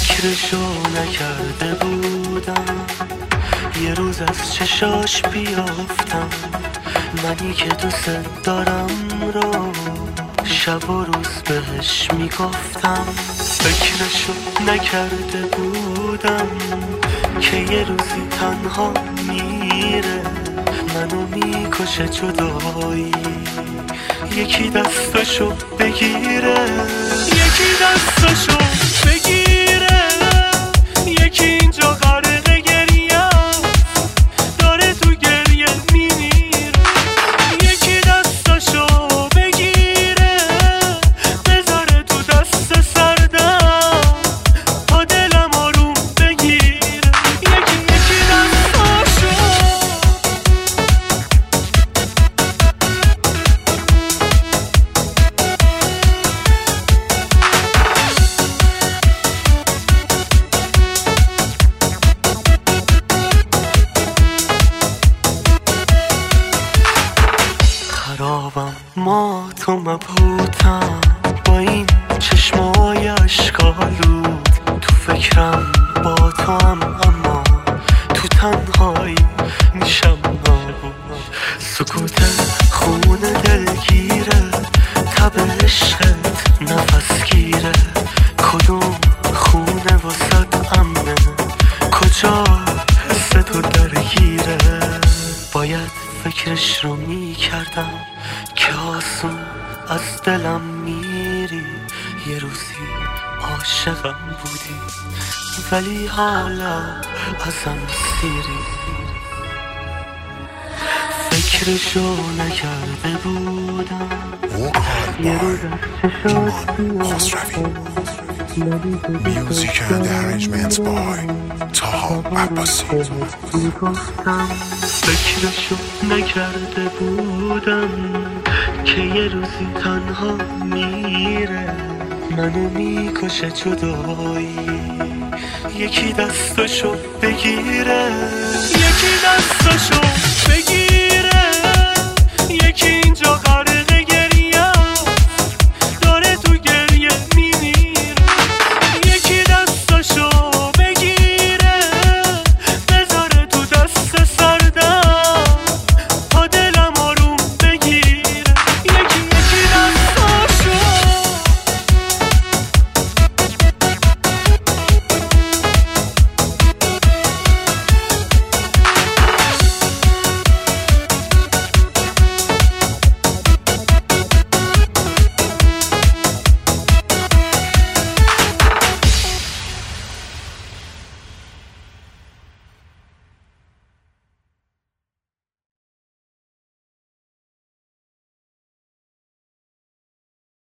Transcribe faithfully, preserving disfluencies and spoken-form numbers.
فکرشو نکرده بودم یه روز از چشاش بیافتم، منی که دوست دارم رو شب و روز بهش میگفتم. فکرشو نکرده بودم که یه روزی تنها میره، منو میکشه جدایی، یکی دستشو بگیره، یکی دستشو بگیره، یکی اینجا غرق گریه داره تو گریه میمیره، یکی دستشو بگیره بذاره تو دست سردم تا دلم آروم بگیره، یکی یکی دستشو. خرابم ما تو مبهوتم با این چشمای اشکالود، تو فکرم با تو هم اما تو تنهایی میشم نابود. سکوت خون دلگیره، تب عشقت نفس گیره، کدوم خونه وسط امنه، کجا حس تو درگیره. باید فکرش رو میکردم که آسون از دلم میری، یه روزی عاشقم بودی ولی حالا ازم سیری. فکرشو نکرده بودم یه روز از چشات Music and arrangements by Taha Abbasi. فکرشو نکرده بودم که یه روزی تنها میره، منو میکشه جدایی، یکی دستشو بگیره، یکی دستشو بگیره، یکی اینجا غرق